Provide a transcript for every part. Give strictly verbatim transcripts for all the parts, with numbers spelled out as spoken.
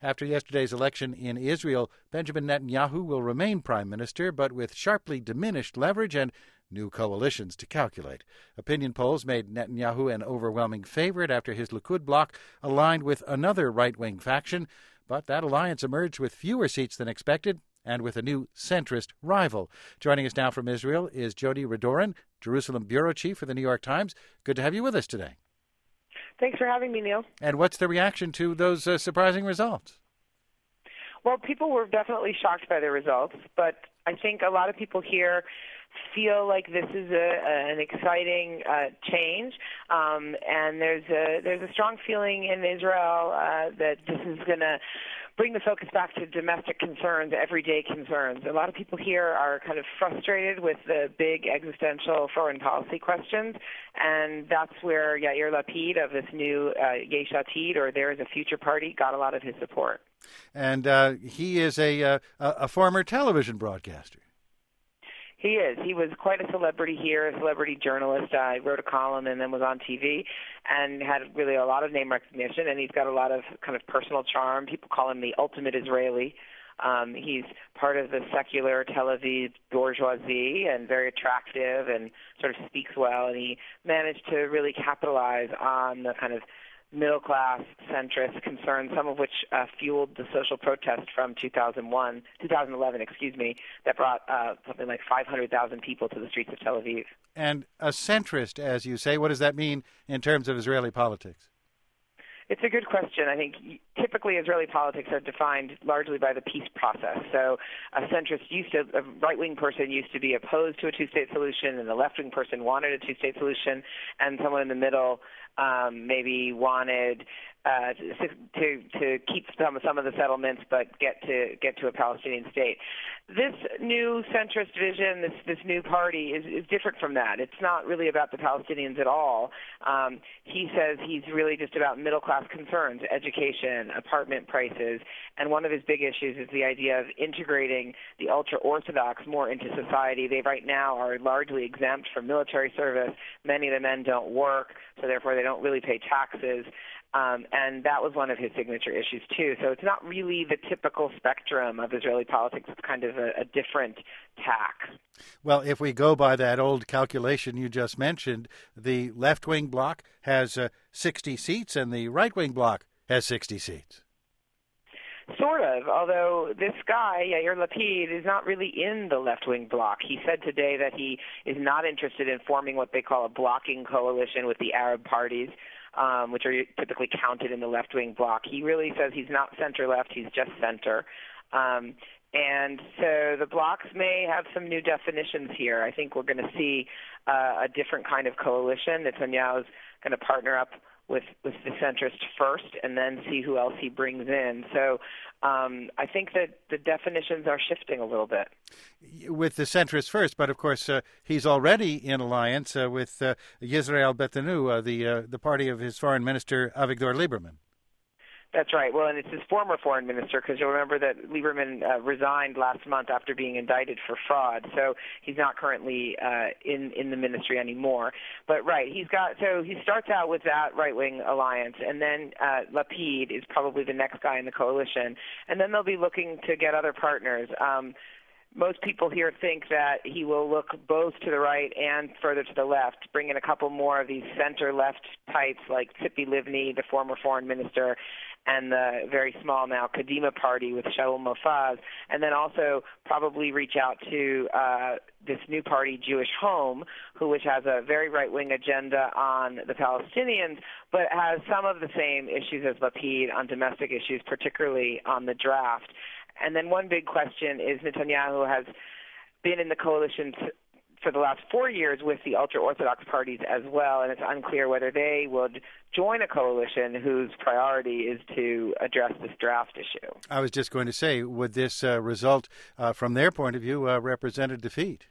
After yesterday's election in Israel, Benjamin Netanyahu will remain prime minister, but with sharply diminished leverage and new coalitions to calculate. Opinion polls made Netanyahu an overwhelming favorite after his Likud bloc aligned with another right-wing faction, but that alliance emerged with fewer seats than expected and with a new centrist rival. Joining us now from Israel is Jody Radorin, Jerusalem bureau chief for the New York Times. Good to have you with us today. Thanks for having me, Neil. And what's the reaction to those uh, surprising results? Well, people were definitely shocked by the results, but I think a lot of people here feel like this is a, an exciting uh, change, um, and there's a there's a strong feeling in Israel uh, that this is going to bring the focus back to domestic concerns, everyday concerns. A lot of people here are kind of frustrated with the big existential foreign policy questions, and that's where Yair Lapid of this new uh, Yesh Atid, or There Is a Future Party, got a lot of his support. And uh, he is a, uh, a former television broadcaster. He is. He was quite a celebrity here, a celebrity journalist. I uh, wrote a column and then was on T V and had really a lot of name recognition, and he's got a lot of kind of personal charm. People call him the ultimate Israeli. Um, he's part of the secular Tel Aviv bourgeoisie and very attractive and sort of speaks well, and he managed to really capitalize on the kind of middle-class centrist concerns, some of which uh, fueled the social protest from two thousand one, two thousand eleven, excuse me, that brought uh, something like five hundred thousand people to the streets of Tel Aviv. And a centrist, as you say, what does that mean in terms of Israeli politics? It's a good question. I think typically Israeli politics are defined largely by the peace process. So a centrist used to, a right-wing person used to be opposed to a two-state solution, and a left-wing person wanted a two-state solution, and someone in the middle um, maybe wanted uh, to, to to keep some some of the settlements, but get to get to a Palestinian state. This new centrist vision, this this new party, is, is different from that. It's not really about the Palestinians at all. Um, he says he's really just about middle-class concerns, education, apartment prices, and one of his big issues is the idea of integrating the ultra-Orthodox more into society. They right now are largely exempt from military service. Many of the men don't work, so therefore they don't really pay taxes. Um, and that was one of his signature issues, too. So it's not really the typical spectrum of Israeli politics. It's kind of a, a different tack. Well, if we go by that old calculation you just mentioned, the left-wing bloc has uh, sixty seats and the right-wing bloc has sixty seats. Sort of, although this guy, Yair Lapid, is not really in the left-wing bloc. He said today that he is not interested in forming what they call a blocking coalition with the Arab parties, Um, which are typically counted in the left-wing bloc. He really says he's not center-left, he's just center. Um, and so the blocs may have some new definitions here. I think we're going to see uh, a different kind of coalition. Netanyahu's going to partner up with, with the centrist first and then see who else he brings in. So um, I think that the definitions are shifting a little bit. With the centrist first, but of course uh, he's already in alliance uh, with uh, Yisrael Beitenu, uh, the uh, the party of his foreign minister Avigdor Lieberman. That's right. Well, and it's his former foreign minister, because you'll remember that Lieberman uh, resigned last month after being indicted for fraud. So he's not currently uh, in in the ministry anymore. But right, he's got. So he starts out with that right-wing alliance, and then uh, Lapid is probably the next guy in the coalition, and then they'll be looking to get other partners. Um, Most people here think that he will look both to the right and further to the left, bring in a couple more of these center-left types like Tzipi Livni, the former foreign minister, and the very small now Kadima party with Shaul Mofaz, and then also probably reach out to uh, this new party, Jewish Home, who which has a very right-wing agenda on the Palestinians, but has some of the same issues as Lapid on domestic issues, particularly on the draft. And then one big question is Netanyahu has been in the coalition t- for the last four years with the ultra-Orthodox parties as well, and it's unclear whether they would join a coalition whose priority is to address this draft issue. I was just going to say, would this uh, result, uh, from their point of view, uh, represent a defeat?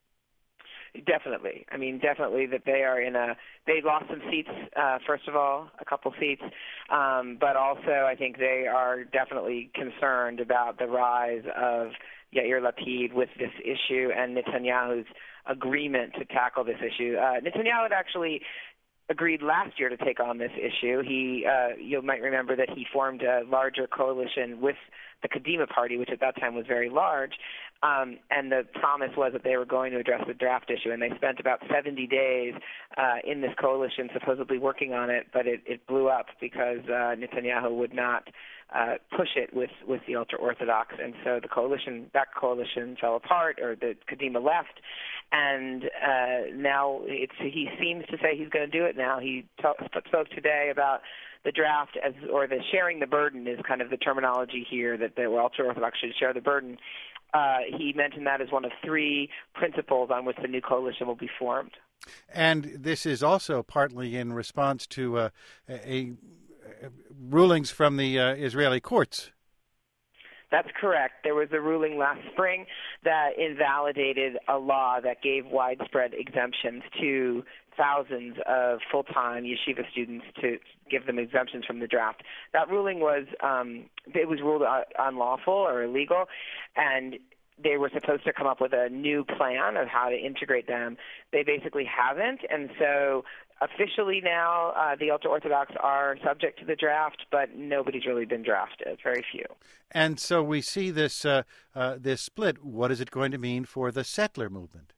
Definitely. I mean, definitely that they are in a, they lost some seats, uh, first of all, a couple seats, um, but also I think they are definitely concerned about the rise of Yair Lapid with this issue and Netanyahu's agreement to tackle this issue. Uh, Netanyahu had actually agreed last year to take on this issue. He, uh, you might remember that he formed a larger coalition with the Kadima Party, which at that time was very large, um, and the promise was that they were going to address the draft issue, and they spent about seventy days uh, in this coalition supposedly working on it, but it, it blew up because uh, Netanyahu would not uh, push it with, with the ultra-Orthodox, and so the coalition, that coalition fell apart, or the Kadima left, and uh, now it's, he seems to say he's going to do it now. He t- spoke today about the draft as, or the sharing the burden is kind of the terminology here, that the ultra-Orthodox should share the burden. Uh, he mentioned that as one of three principles on which the new coalition will be formed. And this is also partly in response to uh, a, a rulings from the uh, Israeli courts. That's correct. There was a ruling last spring that invalidated a law that gave widespread exemptions to thousands of full-time yeshiva students to give them exemptions from the draft. That ruling was, um, it was ruled unlawful or illegal, and they were supposed to come up with a new plan of how to integrate them. They basically haven't, and so officially now uh, the ultra-Orthodox are subject to the draft, but nobody's really been drafted, very few. And so we see this uh, uh, this split. What is it going to mean for the settler movement?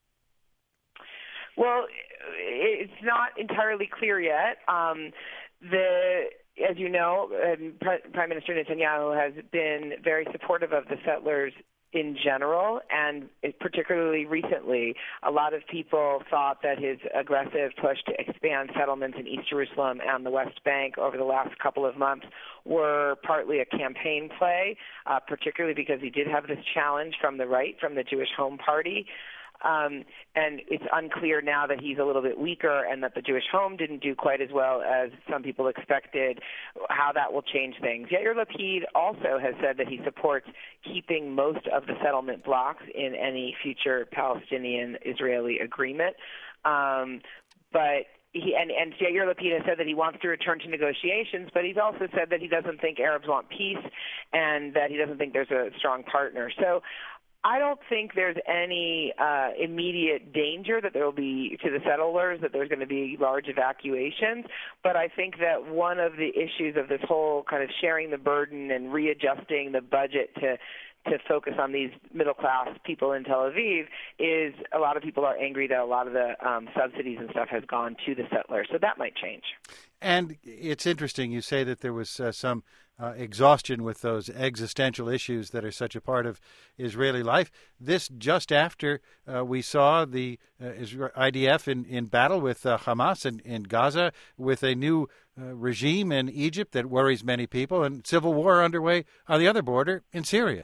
Well, it's not entirely clear yet. Um, the, as you know, um, Prime Minister Netanyahu has been very supportive of the settlers in general, and particularly recently, a lot of people thought that his aggressive push to expand settlements in East Jerusalem and the West Bank over the last couple of months were partly a campaign play, uh, particularly because he did have this challenge from the right, from the Jewish Home Party. Um, and it's unclear now that he's a little bit weaker and that the Jewish Home didn't do quite as well as some people expected, how that will change things. Yair Lapid also has said that he supports keeping most of the settlement blocks in any future Palestinian-Israeli agreement. Um, but He, and, and Yair Lapid has said that he wants to return to negotiations, but he's also said that he doesn't think Arabs want peace and that he doesn't think there's a strong partner. So I don't think there's any uh, immediate danger that there will be to the settlers, that there's going to be large evacuations. But I think that one of the issues of this whole kind of sharing the burden and readjusting the budget to to focus on these middle-class people in Tel Aviv is a lot of people are angry that a lot of the um, subsidies and stuff has gone to the settlers. So that might change. And it's interesting. You say that there was uh, some uh, exhaustion with those existential issues that are such a part of Israeli life. This just after uh, we saw the uh, I D F in, in battle with uh, Hamas in, in Gaza, with a new uh, regime in Egypt that worries many people, and civil war underway on the other border in Syria.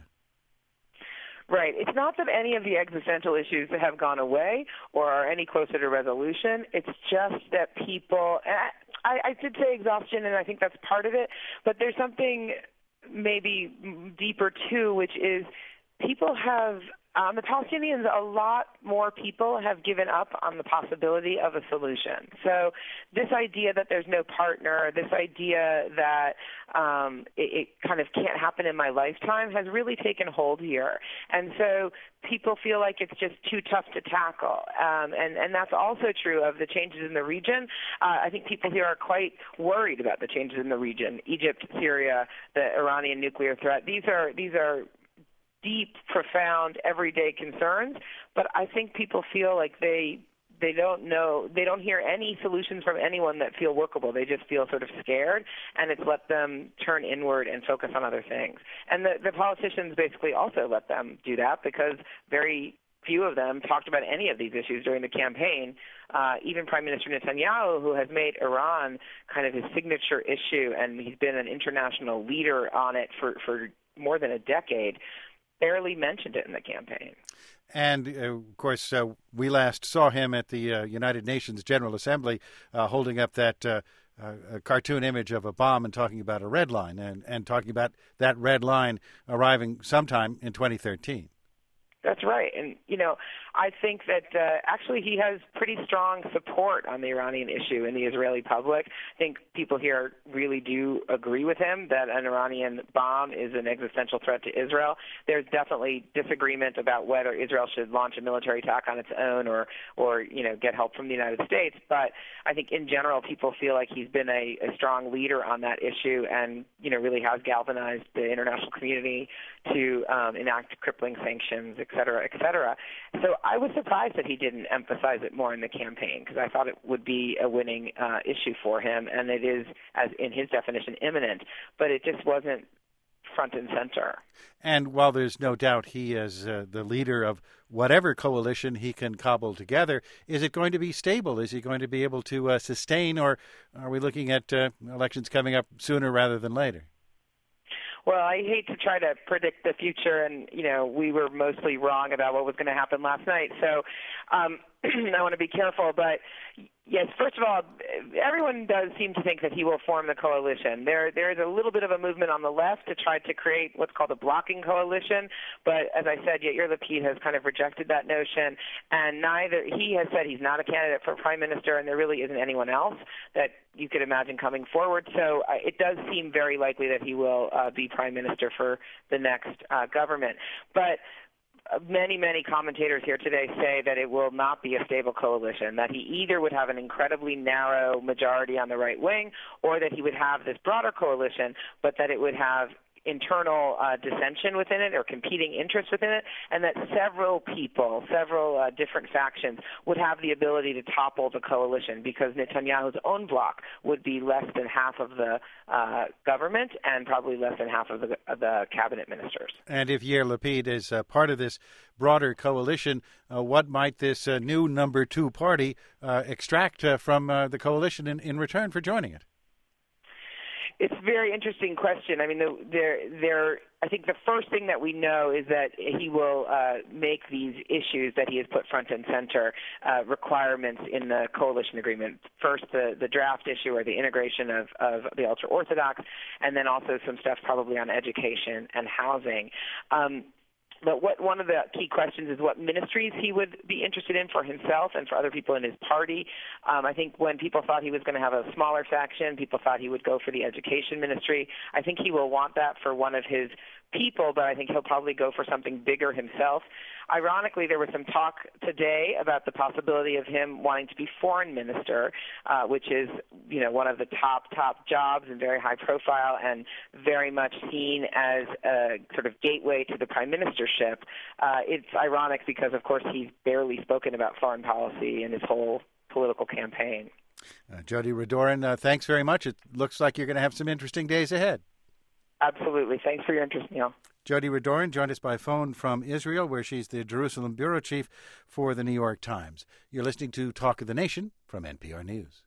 Right. It's not that any of the existential issues have gone away or are any closer to resolution. It's just that people, and I, I did say exhaustion, and I think that's part of it, but there's something maybe deeper too, which is people have, um, the Palestinians, a lot more people have given up on the possibility of a solution. So this idea that there's no partner, this idea that um, it, it kind of can't happen in my lifetime has really taken hold here. And so people feel like it's just too tough to tackle. Um, and, and that's also true of the changes in the region. Uh, I think people here are quite worried about the changes in the region. Egypt, Syria, the Iranian nuclear threat. These are these are deep, profound, everyday concerns, but I think people feel like they they don't know, they don't hear any solutions from anyone that feel workable. They just feel sort of scared, and it's let them turn inward and focus on other things. And the, the politicians basically also let them do that because very few of them talked about any of these issues during the campaign. Uh, even Prime Minister Netanyahu, who has made Iran kind of his signature issue, and he's been an international leader on it for, for more than a decade, barely mentioned it in the campaign. And, uh, of course, uh, we last saw him at the uh, United Nations General Assembly uh, holding up that uh, uh, cartoon image of a bomb and talking about a red line, and, and talking about that red line arriving sometime in twenty thirteen. That's right. And, you know, I think that uh, actually he has pretty strong support on the Iranian issue in the Israeli public. I think people here really do agree with him that an Iranian bomb is an existential threat to Israel. There's definitely disagreement about whether Israel should launch a military attack on its own or, or you know, get help from the United States. But I think in general people feel like he's been a, a strong leader on that issue and, you know, really has galvanized the international community to um, enact crippling sanctions, et cetera, et cetera. So I was surprised that he didn't emphasize it more in the campaign because I thought it would be a winning uh, issue for him, and it is, as in his definition, imminent, but it just wasn't front and center. And while there's no doubt he is uh, the leader of whatever coalition he can cobble together, is it going to be stable? Is he going to be able to uh, sustain, or are we looking at uh, elections coming up sooner rather than later? Well, I hate to try to predict the future, and, you know, we were mostly wrong about what was going to happen last night. So um, I want to be careful. But, yes, first of all, everyone does seem to think that he will form the coalition. There, there is a little bit of a movement on the left to try to create what's called a blocking coalition. But, as I said, Yair Lapid has kind of rejected that notion. And neither he has said he's not a candidate for prime minister, and there really isn't anyone else that you could imagine coming forward. So uh, it does seem very likely that he will uh, be prime minister for the next uh, government. But many, many commentators here today say that it will not be a stable coalition, that he either would have an incredibly narrow majority on the right wing or that he would have this broader coalition, but that it would have internal uh, dissension within it or competing interests within it, and that several people, several uh, different factions would have the ability to topple the coalition because Netanyahu's own bloc would be less than half of the uh, government and probably less than half of the, of the cabinet ministers. And if Yair Lapid is uh, part of this broader coalition, uh, what might this uh, new number two party uh, extract uh, from uh, the coalition in, in return for joining it? It's a very interesting question. I mean, there, there. I think the first thing that we know is that he will uh, make these issues that he has put front and center uh, requirements in the coalition agreement. First, the, the draft issue or the integration of, of the ultra-Orthodox, and then also some stuff probably on education and housing. Um, But what one of the key questions is what ministries he would be interested in for himself and for other people in his party. Um, I think when people thought he was going to have a smaller faction, people thought he would go for the education ministry. I think he will want that for one of his people, but I think he'll probably go for something bigger himself. Ironically, there was some talk today about the possibility of him wanting to be foreign minister, uh, which is, you know, one of the top, top jobs and very high profile and very much seen as a sort of gateway to the prime ministership. Uh, it's ironic because, of course, he's barely spoken about foreign policy in his whole political campaign. Uh, Jody Radorin, uh, thanks very much. It looks like you're going to have some interesting days ahead. Absolutely. Thanks for your interest, Neil. Jody Radorin joined us by phone from Israel, where she's the Jerusalem bureau chief for the New York Times. You're listening to Talk of the Nation from N P R News.